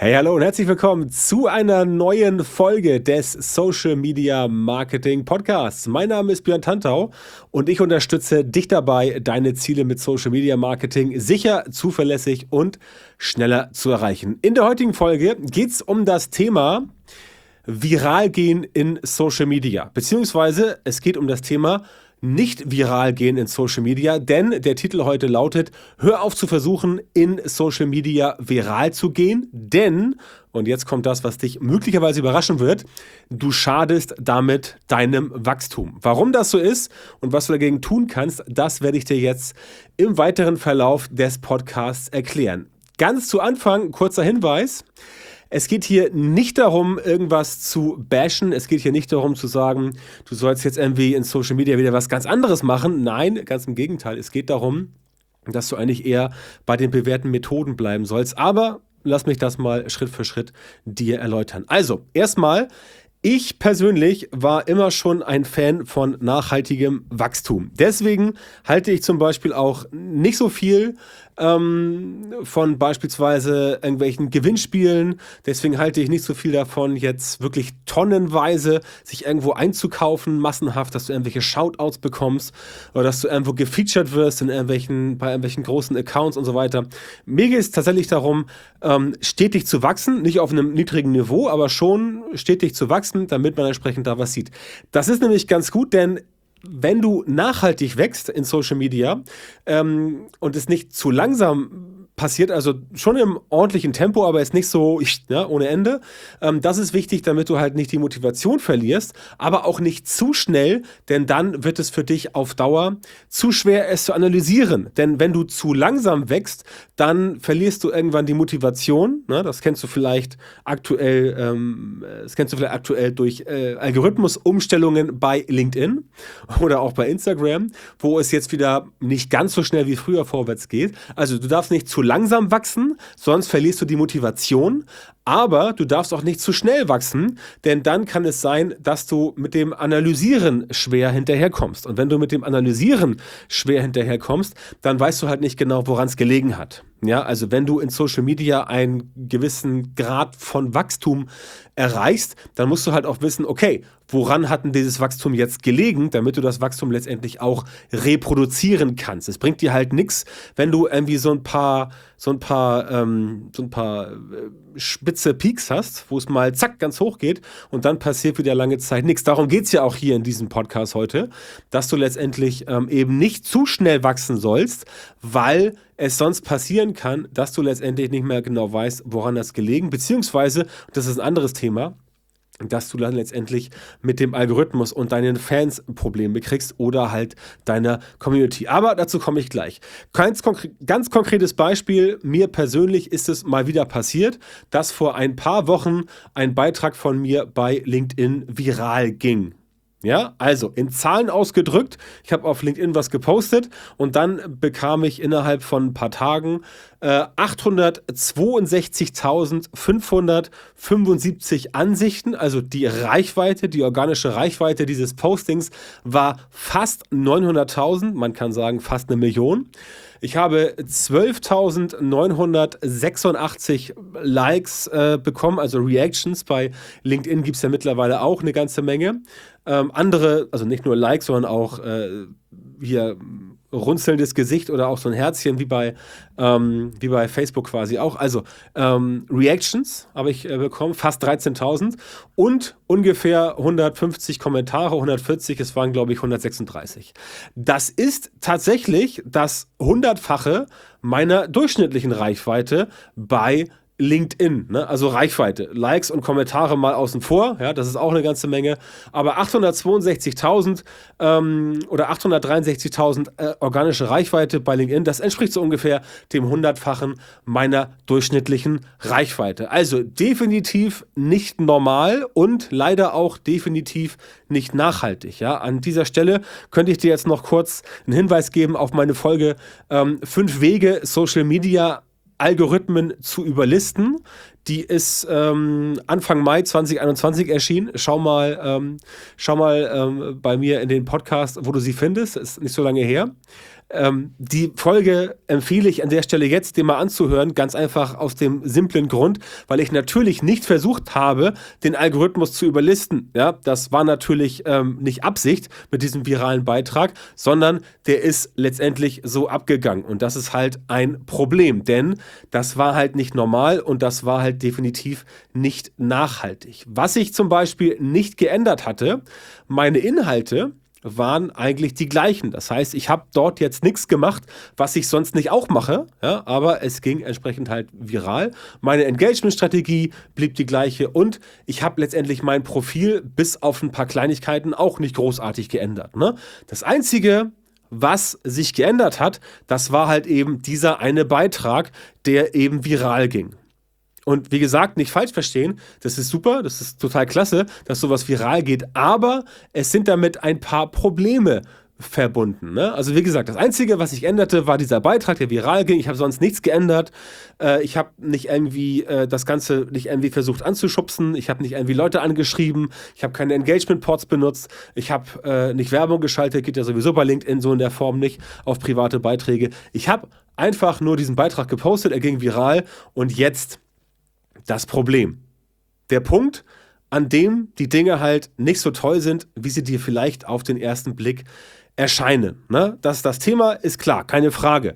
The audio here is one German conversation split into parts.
Hey, hallo und herzlich willkommen zu einer neuen Folge des Social Media Marketing Podcasts. Mein Name ist Björn Tantau und ich unterstütze dich dabei, deine Ziele mit Social Media Marketing sicher, zuverlässig und schneller zu erreichen. In der heutigen Folge geht es um das Thema viral gehen in Social Media, beziehungsweise es geht um das Thema nicht viral gehen in Social Media, denn der Titel heute lautet: Hör auf zu versuchen, in Social Media viral zu gehen, denn, und jetzt kommt das, was dich möglicherweise überraschen wird, du schadest damit deinem Wachstum. Warum das so ist und was du dagegen tun kannst, das werde ich dir jetzt im weiteren Verlauf des Podcasts erklären. Ganz zu Anfang, kurzer Hinweis: Es geht hier nicht darum, irgendwas zu bashen. Es geht hier nicht darum zu sagen, du sollst jetzt irgendwie in Social Media wieder was ganz anderes machen. Nein, ganz im Gegenteil. Es geht darum, dass du eigentlich eher bei den bewährten Methoden bleiben sollst. Aber lass mich das mal Schritt für Schritt dir erläutern. Also, erstmal: Ich persönlich war immer schon ein Fan von nachhaltigem Wachstum. Deswegen halte ich zum Beispiel auch nicht so viel von beispielsweise irgendwelchen Gewinnspielen. Deswegen halte ich nicht so viel davon, jetzt wirklich tonnenweise sich irgendwo einzukaufen, massenhaft, dass du irgendwelche Shoutouts bekommst oder dass du irgendwo gefeatured wirst bei irgendwelchen großen Accounts und so weiter. Mir geht es tatsächlich darum, stetig zu wachsen, nicht auf einem niedrigen Niveau, aber schon stetig zu wachsen, damit man entsprechend da was sieht. Das ist nämlich ganz gut, denn wenn du nachhaltig wächst in Social Media und es nicht zu langsam passiert, also schon im ordentlichen Tempo, aber ist nicht so ohne Ende. Das ist wichtig, damit du halt nicht die Motivation verlierst, aber auch nicht zu schnell, denn dann wird es für dich auf Dauer zu schwer, es zu analysieren. Denn wenn du zu langsam wächst, dann verlierst du irgendwann die Motivation. Ne? Das kennst du vielleicht aktuell durch Algorithmusumstellungen bei LinkedIn oder auch bei Instagram, wo es jetzt wieder nicht ganz so schnell wie früher vorwärts geht. Also du darfst nicht zu langsam wachsen, sonst verlierst du die Motivation. Aber du darfst auch nicht zu schnell wachsen, denn dann kann es sein, dass du mit dem Analysieren schwer hinterherkommst. Und wenn du mit dem Analysieren schwer hinterherkommst, dann weißt du halt nicht genau, woran es gelegen hat. Ja, also wenn du in Social Media einen gewissen Grad von Wachstum erreichst, dann musst du halt auch wissen, okay, woran hat denn dieses Wachstum jetzt gelegen, damit du das Wachstum letztendlich auch reproduzieren kannst. Es bringt dir halt nichts, wenn du irgendwie so ein paar spitze Peaks hast, wo es mal zack ganz hoch geht und dann passiert wieder lange Zeit nichts. Darum geht es ja auch hier in diesem Podcast heute, dass du letztendlich eben nicht zu schnell wachsen sollst, weil es sonst passieren kann, dass du letztendlich nicht mehr genau weißt, woran das gelegen, beziehungsweise, das ist ein anderes Thema, dass du dann letztendlich mit dem Algorithmus und deinen Fans Probleme kriegst oder halt deiner Community. Aber dazu komme ich gleich. Ganz konkretes Beispiel: Mir persönlich ist es mal wieder passiert, dass vor ein paar Wochen ein Beitrag von mir bei LinkedIn viral ging. Ja, also in Zahlen ausgedrückt, ich habe auf LinkedIn was gepostet und dann bekam ich innerhalb von ein paar Tagen 862.575 Ansichten. Also die organische Reichweite dieses Postings war fast 900.000, man kann sagen fast 1 Million. Ich habe 12.986 Likes bekommen, also Reactions. Bei LinkedIn gibt es ja mittlerweile auch eine ganze Menge. Andere, also nicht nur Likes, sondern auch hier runzelndes Gesicht oder auch so ein Herzchen wie bei Facebook quasi auch. Also Reactions habe ich bekommen, fast 13.000 und ungefähr 150 Kommentare, 140, es waren glaube ich 136. Das ist tatsächlich das 100-fache meiner durchschnittlichen Reichweite bei LinkedIn, ne? Also Reichweite, Likes und Kommentare mal außen vor, ja, das ist auch eine ganze Menge, aber 862.000 oder 863.000 organische Reichweite bei LinkedIn, das entspricht so ungefähr dem 100-fachen meiner durchschnittlichen Reichweite. Also definitiv nicht normal und leider auch definitiv nicht nachhaltig. Ja? An dieser Stelle könnte ich dir jetzt noch kurz einen Hinweis geben auf meine Folge 5 Wege, Social Media Algorithmen zu überlisten. Die ist Anfang Mai 2021 erschienen. Schau mal bei mir in den Podcast, wo du sie findest. Ist nicht so lange her. Die Folge empfehle ich an der Stelle jetzt, dir mal anzuhören, ganz einfach aus dem simplen Grund, weil ich natürlich nicht versucht habe, den Algorithmus zu überlisten. Ja, das war natürlich nicht Absicht mit diesem viralen Beitrag, sondern der ist letztendlich so abgegangen. Und das ist halt ein Problem, denn das war halt nicht normal und das war halt definitiv nicht nachhaltig. Was ich zum Beispiel nicht geändert hatte, meine Inhalte waren eigentlich die gleichen. Das heißt, ich habe dort jetzt nichts gemacht, was ich sonst nicht auch mache, ja, aber es ging entsprechend halt viral. Meine Engagement-Strategie blieb die gleiche und ich habe letztendlich mein Profil bis auf ein paar Kleinigkeiten auch nicht großartig geändert. Ne? Das Einzige, was sich geändert hat, das war halt eben dieser eine Beitrag, der eben viral ging. Und wie gesagt, nicht falsch verstehen, das ist super, das ist total klasse, dass sowas viral geht, aber es sind damit ein paar Probleme verbunden. Ne? Also wie gesagt, das Einzige, was sich änderte, war dieser Beitrag, der viral ging. Ich habe sonst nichts geändert. Ich habe nicht irgendwie das Ganze nicht irgendwie versucht anzuschubsen. Ich habe nicht irgendwie Leute angeschrieben. Ich habe keine Engagement-Ports benutzt. Ich habe nicht Werbung geschaltet, geht ja sowieso bei LinkedIn so in der Form nicht auf private Beiträge. Ich habe einfach nur diesen Beitrag gepostet, er ging viral und jetzt das Problem. Der Punkt, an dem die Dinge halt nicht so toll sind, wie sie dir vielleicht auf den ersten Blick erscheinen. Ne? Das Thema ist klar, keine Frage.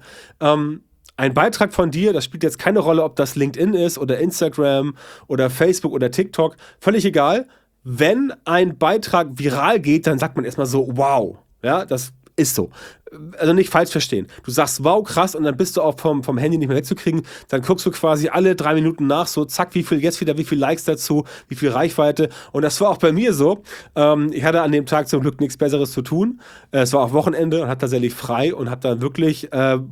Ein Beitrag von dir, das spielt jetzt keine Rolle, ob das LinkedIn ist oder Instagram oder Facebook oder TikTok, völlig egal. Wenn ein Beitrag viral geht, dann sagt man erstmal so, wow, ja, das ist so. Also nicht falsch verstehen. Du sagst, wow, krass, und dann bist du auch vom Handy nicht mehr wegzukriegen. Dann guckst du quasi alle 3 Minuten nach, so zack, wie viel Likes dazu, wie viel Reichweite. Und das war auch bei mir so. Ich hatte an dem Tag zum Glück nichts Besseres zu tun. Es war auch Wochenende und hatte tatsächlich frei und habe dann wirklich,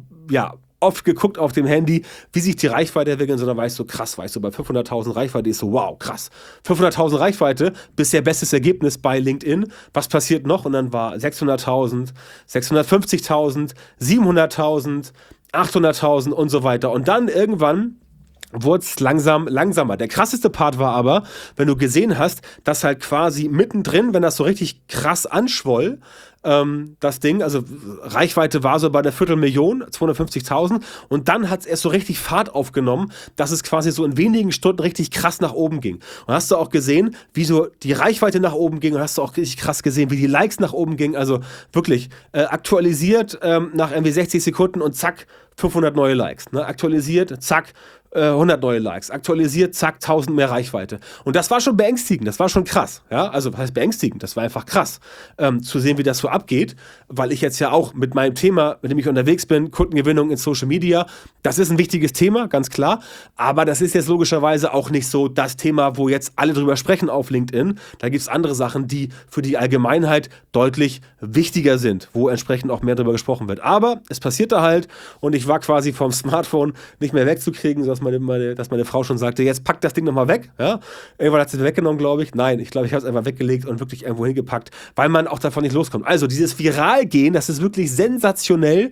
oft geguckt auf dem Handy, wie sich die Reichweite entwickelt, sondern weißt du, krass, weißt du, bei 500.000 Reichweite ist so, wow, krass. 500.000 Reichweite, bisher bestes Ergebnis bei LinkedIn. Was passiert noch? Und dann war 600.000, 650.000, 700.000, 800.000 und so weiter. Und dann irgendwann wurde es langsamer. Der krasseste Part war aber, wenn du gesehen hast, dass halt quasi mittendrin, wenn das so richtig krass anschwoll, das Ding, also Reichweite war so bei der 250.000, 250.000 und dann hat es erst so richtig Fahrt aufgenommen, dass es quasi so in wenigen Stunden richtig krass nach oben ging. Und hast du auch gesehen, wie so die Reichweite nach oben ging und hast du auch richtig krass gesehen, wie die Likes nach oben gingen, also wirklich aktualisiert nach irgendwie 60 Sekunden und zack, 500 neue Likes. Ne? Aktualisiert, zack, 100 neue Likes. Aktualisiert, zack, 1000 mehr Reichweite. Und das war schon beängstigend, das war schon krass. Ja? Also, was heißt beängstigend? Das war einfach krass, zu sehen, wie das so abgeht, weil ich jetzt ja auch mit meinem Thema, mit dem ich unterwegs bin, Kundengewinnung in Social Media, das ist ein wichtiges Thema, ganz klar, aber das ist jetzt logischerweise auch nicht so das Thema, wo jetzt alle drüber sprechen auf LinkedIn. Da gibt es andere Sachen, die für die Allgemeinheit deutlich wichtiger sind, wo entsprechend auch mehr drüber gesprochen wird. Aber es passierte halt und ich war quasi vom Smartphone nicht mehr wegzukriegen, dass meine Frau schon sagte, jetzt pack das Ding nochmal weg. Ja? Irgendwann hat sie es weggenommen, glaube ich. Nein, ich glaube, ich habe es einfach weggelegt und wirklich irgendwo hingepackt, weil man auch davon nicht loskommt. Also dieses Viralgehen, das ist wirklich sensationell.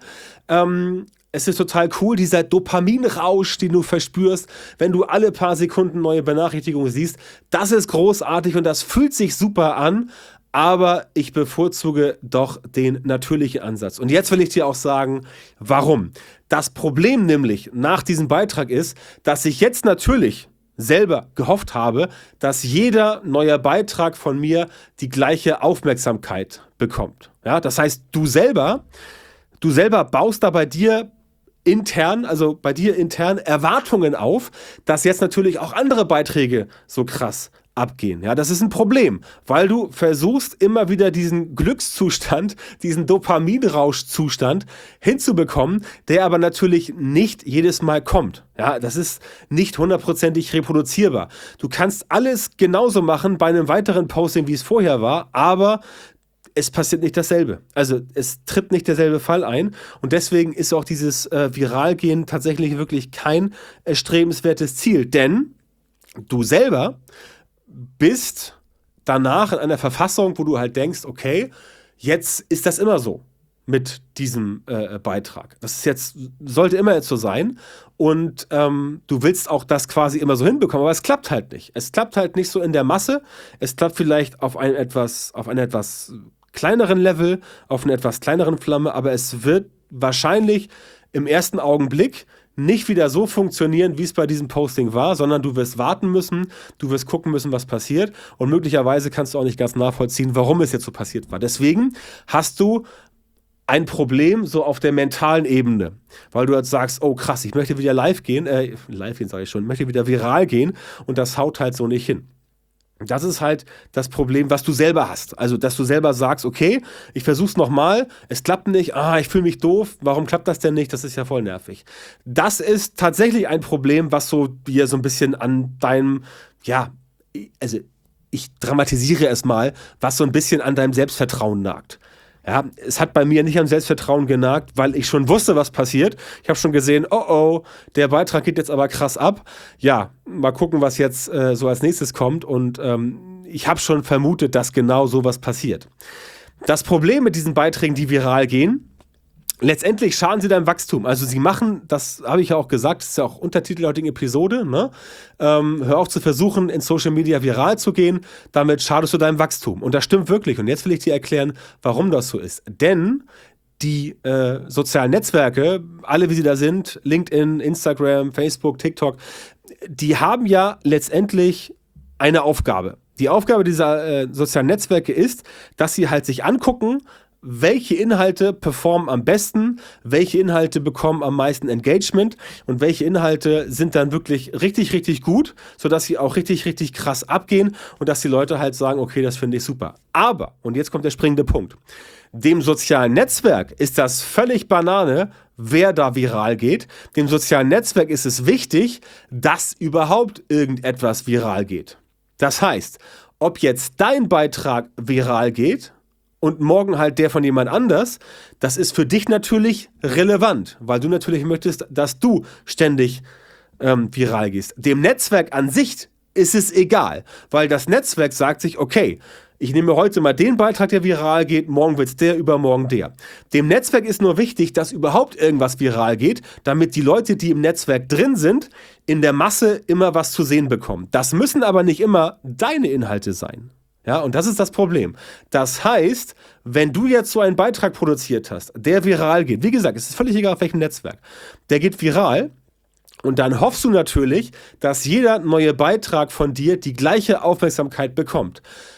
Es ist total cool, dieser Dopaminrausch, den du verspürst, wenn du alle paar Sekunden neue Benachrichtigungen siehst. Das ist großartig und das fühlt sich super an. Aber ich bevorzuge doch den natürlichen Ansatz. Und jetzt will ich dir auch sagen, warum. Das Problem nämlich nach diesem Beitrag ist, dass ich jetzt natürlich selber gehofft habe, dass jeder neue Beitrag von mir die gleiche Aufmerksamkeit bekommt. Ja, das heißt, du selber baust da bei dir intern Erwartungen auf, dass jetzt natürlich auch andere Beiträge so krass abgehen. Ja, das ist ein Problem, weil du versuchst immer wieder diesen Glückszustand, diesen Dopaminrauschzustand hinzubekommen, der aber natürlich nicht jedes Mal kommt. Ja, das ist nicht 100%ig reproduzierbar. Du kannst alles genauso machen bei einem weiteren Posting, wie es vorher war, aber es passiert nicht dasselbe. Also es tritt nicht derselbe Fall ein und deswegen ist auch dieses Viralgehen tatsächlich wirklich kein erstrebenswertes Ziel, denn du selber bist danach in einer Verfassung, wo du halt denkst, okay, jetzt ist das immer so mit diesem Beitrag. Sollte immer jetzt so sein und du willst auch das quasi immer so hinbekommen, aber es klappt halt nicht. Es klappt halt nicht so in der Masse, es klappt vielleicht auf einem etwas kleineren Level, auf einer etwas kleineren Flamme, aber es wird wahrscheinlich im ersten Augenblick nicht wieder so funktionieren, wie es bei diesem Posting war, sondern du wirst warten müssen, du wirst gucken müssen, was passiert und möglicherweise kannst du auch nicht ganz nachvollziehen, warum es jetzt so passiert war. Deswegen hast du ein Problem so auf der mentalen Ebene, weil du jetzt sagst, oh krass, ich möchte wieder möchte wieder viral gehen und das haut halt so nicht hin. Das ist halt das Problem, was du selber hast. Also, dass du selber sagst, okay, ich versuch's nochmal, es klappt nicht, ich fühle mich doof, warum klappt das denn nicht? Das ist ja voll nervig. Das ist tatsächlich ein Problem, was so dir so ein bisschen an deinem, also ich dramatisiere es mal, was so ein bisschen an deinem Selbstvertrauen nagt. Ja, es hat bei mir nicht am Selbstvertrauen genagt, weil ich schon wusste, was passiert. Ich habe schon gesehen, der Beitrag geht jetzt aber krass ab. Ja, mal gucken, was jetzt so als nächstes kommt. Und ich habe schon vermutet, dass genau sowas passiert. Das Problem mit diesen Beiträgen, die viral gehen, letztendlich schaden sie deinem Wachstum. Also sie machen, das habe ich ja auch gesagt, das ist ja auch Untertitel der heutigen Episode, ne? Hör auf zu versuchen, in Social Media viral zu gehen, damit schadest du deinem Wachstum. Und das stimmt wirklich. Und jetzt will ich dir erklären, warum das so ist. Denn die sozialen Netzwerke, alle wie sie da sind, LinkedIn, Instagram, Facebook, TikTok, die haben ja letztendlich eine Aufgabe. Die Aufgabe dieser sozialen Netzwerke ist, dass sie halt sich angucken, welche Inhalte performen am besten, welche Inhalte bekommen am meisten Engagement und welche Inhalte sind dann wirklich richtig, richtig gut, sodass sie auch richtig, richtig krass abgehen und dass die Leute halt sagen, okay, das finde ich super. Aber, und jetzt kommt der springende Punkt, dem sozialen Netzwerk ist das völlig Banane, wer da viral geht. Dem sozialen Netzwerk ist es wichtig, dass überhaupt irgendetwas viral geht. Das heißt, ob jetzt dein Beitrag viral geht und morgen halt der von jemand anders, das ist für dich natürlich relevant, weil du natürlich möchtest, dass du ständig viral gehst. Dem Netzwerk an sich ist es egal, weil das Netzwerk sagt sich, okay, ich nehme heute mal den Beitrag, der viral geht, morgen wird's der, übermorgen der. Dem Netzwerk ist nur wichtig, dass überhaupt irgendwas viral geht, damit die Leute, die im Netzwerk drin sind, in der Masse immer was zu sehen bekommen. Das müssen aber nicht immer deine Inhalte sein. Ja, und das ist das Problem. Das heißt, wenn du jetzt so einen Beitrag produziert hast, der viral geht, wie gesagt, es ist völlig egal auf welchem Netzwerk, der geht viral und dann hoffst du natürlich, dass jeder neue Beitrag von dir die gleiche Aufmerksamkeit bekommt.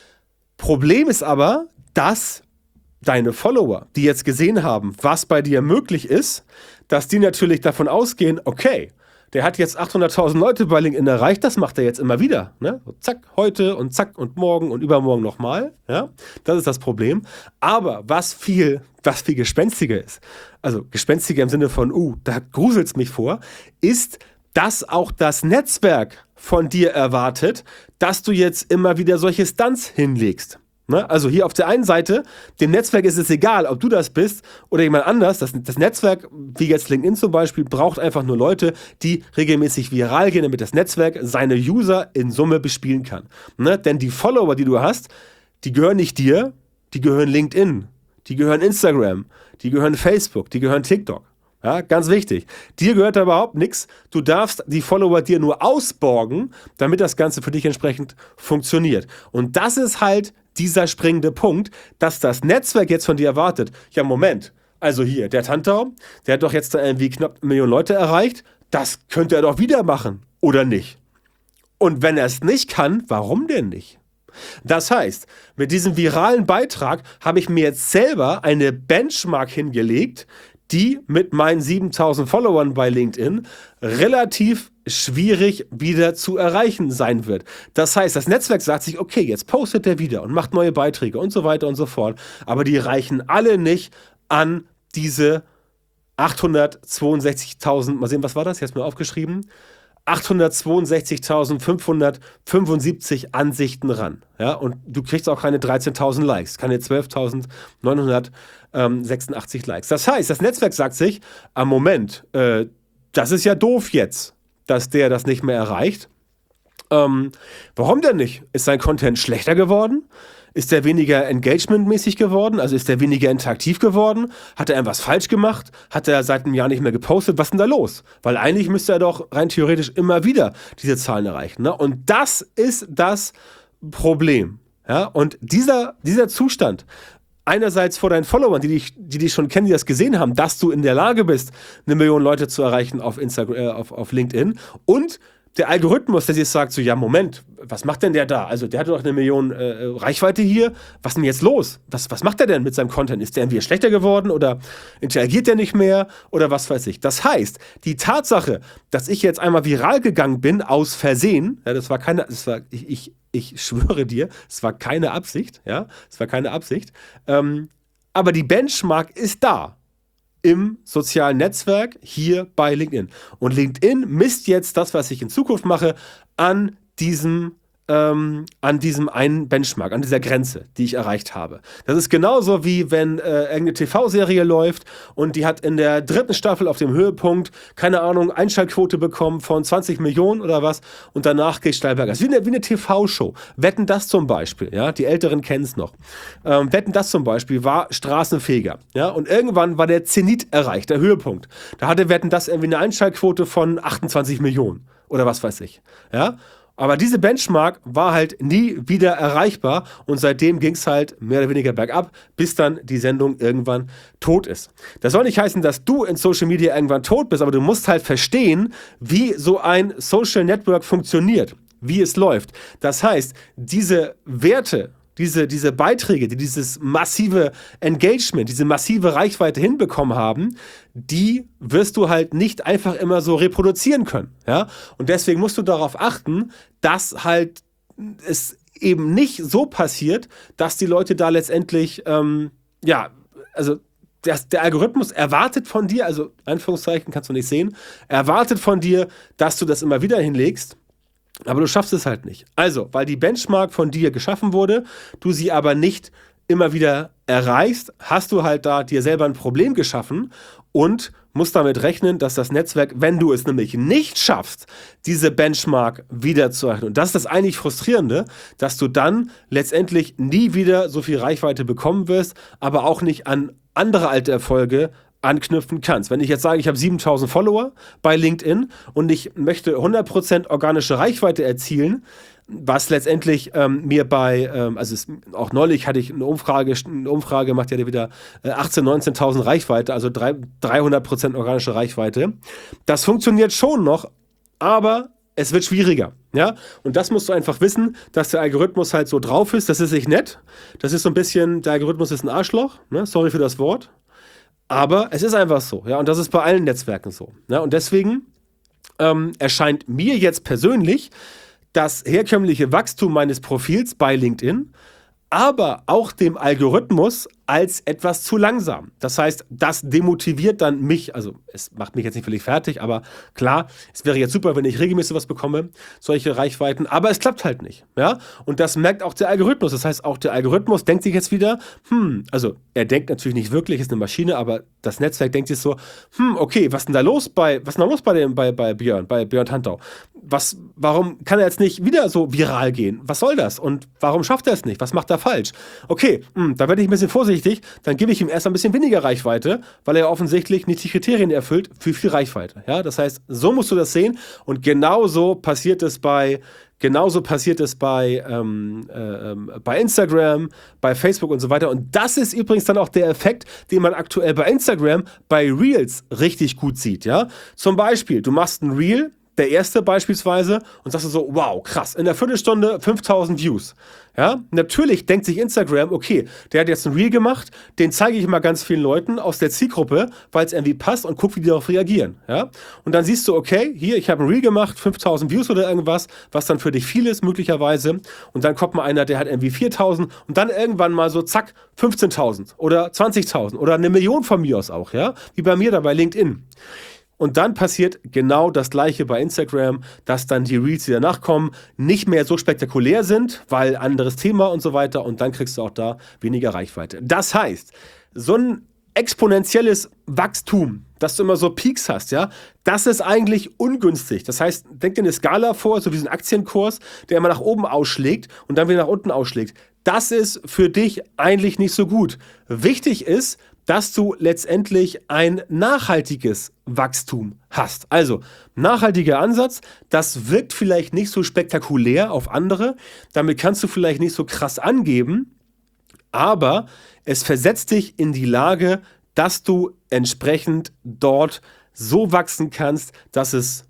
Problem ist aber, dass deine Follower, die jetzt gesehen haben, was bei dir möglich ist, dass die natürlich davon ausgehen, okay, der hat jetzt 800.000 Leute bei LinkedIn erreicht, das macht er jetzt immer wieder. Ne? Zack, heute und zack und morgen und übermorgen nochmal. Ja? Das ist das Problem. Aber was viel gespenstiger ist, also gespenstiger im Sinne von, da gruselt es mich vor, ist, dass auch das Netzwerk von dir erwartet, dass du jetzt immer wieder solche Stunts hinlegst. Ne? Also hier auf der einen Seite, dem Netzwerk ist es egal, ob du das bist oder jemand anders. Das Netzwerk, wie jetzt LinkedIn zum Beispiel, braucht einfach nur Leute, die regelmäßig viral gehen, damit das Netzwerk seine User in Summe bespielen kann. Ne? Denn die Follower, die du hast, die gehören nicht dir, die gehören LinkedIn, die gehören Instagram, die gehören Facebook, die gehören TikTok. Ja, ganz wichtig. Dir gehört da überhaupt nichts. Du darfst die Follower dir nur ausborgen, damit das Ganze für dich entsprechend funktioniert. Und das ist halt dieser springende Punkt, dass das Netzwerk jetzt von dir erwartet. Ja, Moment. Also hier, der Tantau, der hat doch jetzt irgendwie knapp 1 Million Leute erreicht. Das könnte er doch wieder machen, oder nicht? Und wenn er es nicht kann, warum denn nicht? Das heißt, mit diesem viralen Beitrag habe ich mir jetzt selber eine Benchmark hingelegt, die mit meinen 7.000 Followern bei LinkedIn relativ schwierig wieder zu erreichen sein wird. Das heißt, das Netzwerk sagt sich, okay, jetzt postet der wieder und macht neue Beiträge und so weiter und so fort, aber die reichen alle nicht an diese 862.000, mal sehen, was war das? Jetzt mal aufgeschrieben. 862.575 Ansichten ran. Ja, und du kriegst auch keine 13.000 Likes, keine 12.986 Likes. Das heißt, das Netzwerk sagt sich, Moment, das ist ja doof jetzt, dass der das nicht mehr erreicht. Warum denn nicht? Ist sein Content schlechter geworden? Ist er weniger engagementmäßig geworden? Also ist er weniger interaktiv geworden? Hat er irgendwas falsch gemacht? Hat er seit einem Jahr nicht mehr gepostet? Was ist denn da los? Weil eigentlich müsste er doch rein theoretisch immer wieder diese Zahlen erreichen. Ne? Und das ist das Problem. Ja? Und dieser Zustand, einerseits vor deinen Followern, die dich schon kennen, die das gesehen haben, dass du in der Lage bist, 1 Million Leute zu erreichen auf Instagram, auf LinkedIn, und der Algorithmus, der sich sagt so, ja, Moment, was macht denn der da? Also der hat doch 1 Million Reichweite hier. Was ist denn jetzt los? Was macht der denn mit seinem Content? Ist der irgendwie schlechter geworden oder interagiert der nicht mehr oder was weiß ich? Das heißt, die Tatsache, dass ich jetzt einmal viral gegangen bin aus Versehen, ja, ich schwöre dir, es war keine Absicht, ja, es war keine Absicht, aber die Benchmark ist da. Im sozialen Netzwerk, hier bei LinkedIn. Und LinkedIn misst jetzt das, was ich in Zukunft mache, an diesem einen Benchmark, an dieser Grenze, die ich erreicht habe. Das ist genauso wie wenn irgendeine TV-Serie läuft und die hat in der 3. Staffel auf dem Höhepunkt, keine Ahnung, Einschaltquote bekommen von 20 Millionen oder was, und danach geht steil bergab. Wie eine TV-Show. Wetten, das zum Beispiel, ja, die Älteren kennen es noch. Wetten, das zum Beispiel war Straßenfeger, ja, und irgendwann war der Zenit erreicht, der Höhepunkt. Da hatte Wetten, das irgendwie eine Einschaltquote von 28 Millionen oder was weiß ich, ja. Aber diese Benchmark war halt nie wieder erreichbar und seitdem ging es halt mehr oder weniger bergab, bis dann die Sendung irgendwann tot ist. Das soll nicht heißen, dass du in Social Media irgendwann tot bist, aber du musst halt verstehen, wie so ein Social Network funktioniert, wie es läuft. Das heißt, diese Werte, diese Beiträge, die dieses massive Engagement, diese massive Reichweite hinbekommen haben, die wirst du halt nicht einfach immer so reproduzieren können. Ja? Und deswegen musst du darauf achten, dass halt es eben nicht so passiert, dass die Leute da letztendlich, also der Algorithmus erwartet von dir, also Anführungszeichen kannst du nicht sehen, erwartet von dir, dass du das immer wieder hinlegst. Aber du schaffst es halt nicht. Also, weil die Benchmark von dir geschaffen wurde, du sie aber nicht immer wieder erreichst, hast du halt da dir selber ein Problem geschaffen und musst damit rechnen, dass das Netzwerk, wenn du es nämlich nicht schaffst, diese Benchmark wieder zu erreichen. Und das ist das eigentlich Frustrierende, dass du dann letztendlich nie wieder so viel Reichweite bekommen wirst, aber auch nicht an andere alte Erfolge anknüpfen kannst. Wenn ich jetzt sage, ich habe 7.000 Follower bei LinkedIn und ich möchte 100% organische Reichweite erzielen, was letztendlich mir auch neulich hatte ich eine Umfrage macht ja wieder 18.000, 19.000 Reichweite, also 300% organische Reichweite. Das funktioniert schon noch, aber es wird schwieriger, ja, und das musst du einfach wissen, dass der Algorithmus halt so drauf ist, das ist nicht nett, das ist so ein bisschen, der Algorithmus ist ein Arschloch, ne? Sorry für das Wort. Aber es ist einfach so, ja, und das ist bei allen Netzwerken so. Ja, und deswegen erscheint mir jetzt persönlich das herkömmliche Wachstum meines Profils bei LinkedIn, aber auch dem Algorithmus als etwas zu langsam. Das heißt, das demotiviert dann mich, also es macht mich jetzt nicht völlig fertig, aber klar, es wäre jetzt super, wenn ich regelmäßig was bekomme, solche Reichweiten, aber es klappt halt nicht, ja, und das merkt auch der Algorithmus. Das heißt, auch der Algorithmus denkt sich jetzt wieder, also er denkt natürlich nicht wirklich, ist eine Maschine, aber das Netzwerk denkt sich so, okay, was ist denn da los bei Björn Tantau? Warum kann er jetzt nicht wieder so viral gehen? Was soll das? Und warum schafft er es nicht? Was macht er falsch? Okay, da werde ich ein bisschen vorsichtig, dann gebe ich ihm erst ein bisschen weniger Reichweite, weil er offensichtlich nicht die Kriterien erfüllt für viel Reichweite. Ja? Das heißt, so musst du das sehen und genauso passiert es bei Instagram, bei Facebook und so weiter. Und das ist übrigens dann auch der Effekt, den man aktuell bei Instagram, bei Reels richtig gut sieht. Ja? Zum Beispiel, du machst ein Reel, der erste beispielsweise, und sagst du so, wow, krass, in der Viertelstunde 5.000 Views. Ja, natürlich denkt sich Instagram, okay, der hat jetzt ein Reel gemacht, den zeige ich mal ganz vielen Leuten aus der Zielgruppe, weil es irgendwie passt und guck, wie die darauf reagieren. Ja, und dann siehst du, okay, hier, ich habe ein Reel gemacht, 5.000 Views oder irgendwas, was dann für dich viel ist möglicherweise, und dann kommt mal einer, der hat irgendwie 4.000 und dann irgendwann mal so, zack, 15.000 oder 20.000 oder 1 Million von mir aus auch, ja, wie bei mir da bei LinkedIn. Und dann passiert genau das Gleiche bei Instagram, dass dann die Reels, die danach kommen, nicht mehr so spektakulär sind, weil anderes Thema und so weiter, und dann kriegst du auch da weniger Reichweite. Das heißt, so ein exponentielles Wachstum, dass du immer so Peaks hast, ja, das ist eigentlich ungünstig. Das heißt, denk dir eine Skala vor, so wie so ein Aktienkurs, der immer nach oben ausschlägt und dann wieder nach unten ausschlägt. Das ist für dich eigentlich nicht so gut. Wichtig ist, dass du letztendlich ein nachhaltiges Wachstum hast. Also, nachhaltiger Ansatz, das wirkt vielleicht nicht so spektakulär auf andere, damit kannst du vielleicht nicht so krass angeben, aber es versetzt dich in die Lage, dass du entsprechend dort so wachsen kannst, dass es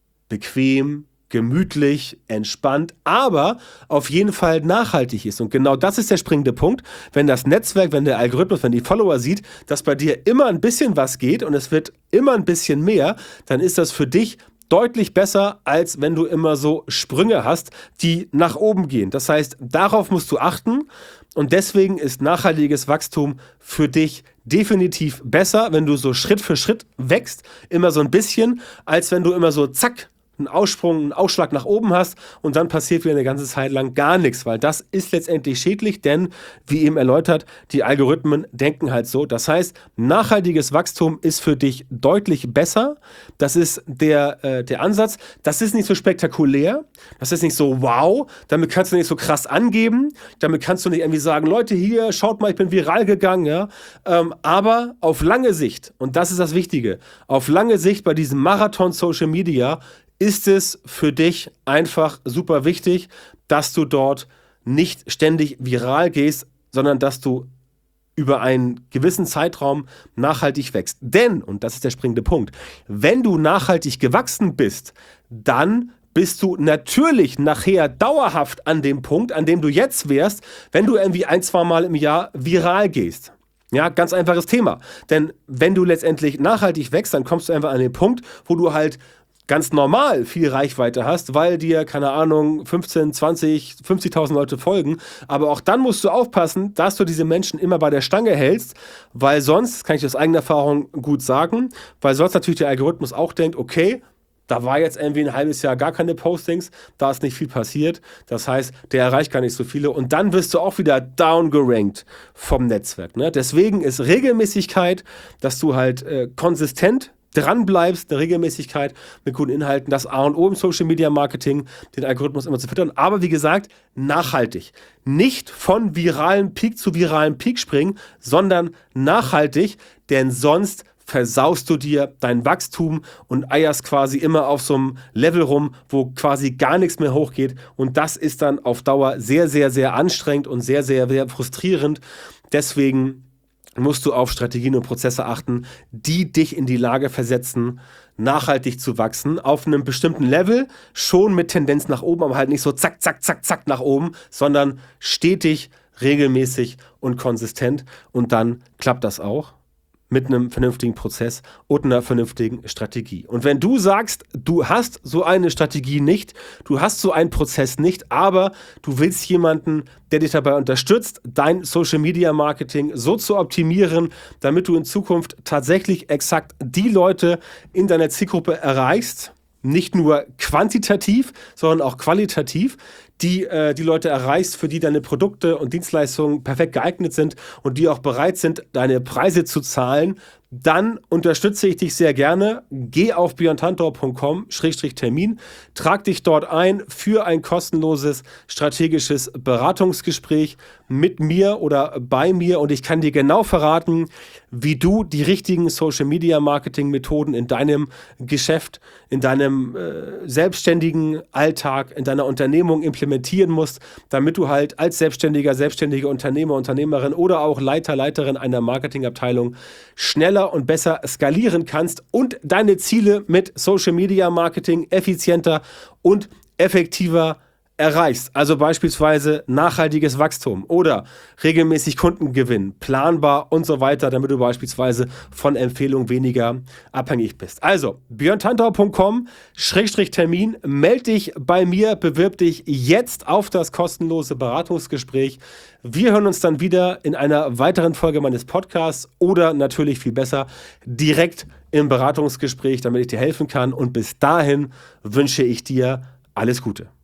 bequem, gemütlich, entspannt, aber auf jeden Fall nachhaltig ist. Und genau das ist der springende Punkt. Wenn das Netzwerk, wenn der Algorithmus, wenn die Follower sieht, dass bei dir immer ein bisschen was geht und es wird immer ein bisschen mehr, dann ist das für dich deutlich besser, als wenn du immer so Sprünge hast, die nach oben gehen. Das heißt, darauf musst du achten und deswegen ist nachhaltiges Wachstum für dich definitiv besser, wenn du so Schritt für Schritt wächst, immer so ein bisschen, als wenn du immer so zack, einen Aussprung, einen Ausschlag nach oben hast und dann passiert wieder eine ganze Zeit lang gar nichts, weil das ist letztendlich schädlich, denn wie eben erläutert, die Algorithmen denken halt so. Das heißt, nachhaltiges Wachstum ist für dich deutlich besser. Das ist der Ansatz. Das ist nicht so spektakulär. Das ist nicht so wow. Damit kannst du nicht so krass angeben. Damit kannst du nicht irgendwie sagen, Leute, hier, schaut mal, ich bin viral gegangen. Ja? Aber auf lange Sicht, und das ist das Wichtige, auf lange Sicht bei diesem Marathon Social Media ist es für dich einfach super wichtig, dass du dort nicht ständig viral gehst, sondern dass du über einen gewissen Zeitraum nachhaltig wächst. Denn, und das ist der springende Punkt, wenn du nachhaltig gewachsen bist, dann bist du natürlich nachher dauerhaft an dem Punkt, an dem du jetzt wärst, wenn du irgendwie 1-2 Mal im Jahr viral gehst. Ja, ganz einfaches Thema. Denn wenn du letztendlich nachhaltig wächst, dann kommst du einfach an den Punkt, wo du halt ganz normal viel Reichweite hast, weil dir, keine Ahnung, 15, 20, 50.000 Leute folgen. Aber auch dann musst du aufpassen, dass du diese Menschen immer bei der Stange hältst, weil sonst, kann ich aus eigener Erfahrung gut sagen, weil sonst natürlich der Algorithmus auch denkt, okay, da war jetzt irgendwie ein halbes Jahr gar keine Postings, da ist nicht viel passiert. Das heißt, der erreicht gar nicht so viele und dann wirst du auch wieder downgerankt vom Netzwerk. Ne? Deswegen ist Regelmäßigkeit, dass du halt konsistent dran bleibst, eine Regelmäßigkeit mit guten Inhalten, das A und O im Social Media Marketing, den Algorithmus immer zu füttern. Aber wie gesagt, nachhaltig. Nicht von viralen Peak zu viralen Peak springen, sondern nachhaltig, denn sonst versaust du dir dein Wachstum und eierst quasi immer auf so einem Level rum, wo quasi gar nichts mehr hochgeht. Und das ist dann auf Dauer sehr, sehr, sehr anstrengend und sehr, sehr, sehr frustrierend. Deswegen musst du auf Strategien und Prozesse achten, die dich in die Lage versetzen, nachhaltig zu wachsen, auf einem bestimmten Level, schon mit Tendenz nach oben, aber halt nicht so zack, zack, zack, zack nach oben, sondern stetig, regelmäßig und konsistent und dann klappt das auch mit einem vernünftigen Prozess und einer vernünftigen Strategie. Und wenn du sagst, du hast so eine Strategie nicht, du hast so einen Prozess nicht, aber du willst jemanden, der dich dabei unterstützt, dein Social Media Marketing so zu optimieren, damit du in Zukunft tatsächlich exakt die Leute in deiner Zielgruppe erreichst, nicht nur quantitativ, sondern auch qualitativ, die Leute erreichst, für die deine Produkte und Dienstleistungen perfekt geeignet sind und die auch bereit sind, deine Preise zu zahlen, dann unterstütze ich dich sehr gerne. Geh auf björntantor.com/Termin, trag dich dort ein für ein kostenloses strategisches Beratungsgespräch mit mir oder bei mir und ich kann dir genau verraten, wie du die richtigen Social Media Marketing Methoden in deinem Geschäft, in deinem selbstständigen Alltag, in deiner Unternehmung implementieren musst, damit du halt als selbstständige Unternehmer, Unternehmerin oder auch Leiterin einer Marketingabteilung schneller und besser skalieren kannst und deine Ziele mit Social Media Marketing effizienter und effektiver erreichst. Also beispielsweise nachhaltiges Wachstum oder regelmäßig Kundengewinn, planbar und so weiter, damit du beispielsweise von Empfehlungen weniger abhängig bist. Also björntantor.com/Termin, meld dich bei mir, bewirb dich jetzt auf das kostenlose Beratungsgespräch. Wir hören uns dann wieder in einer weiteren Folge meines Podcasts oder natürlich viel besser direkt im Beratungsgespräch, damit ich dir helfen kann. Und bis dahin wünsche ich dir alles Gute.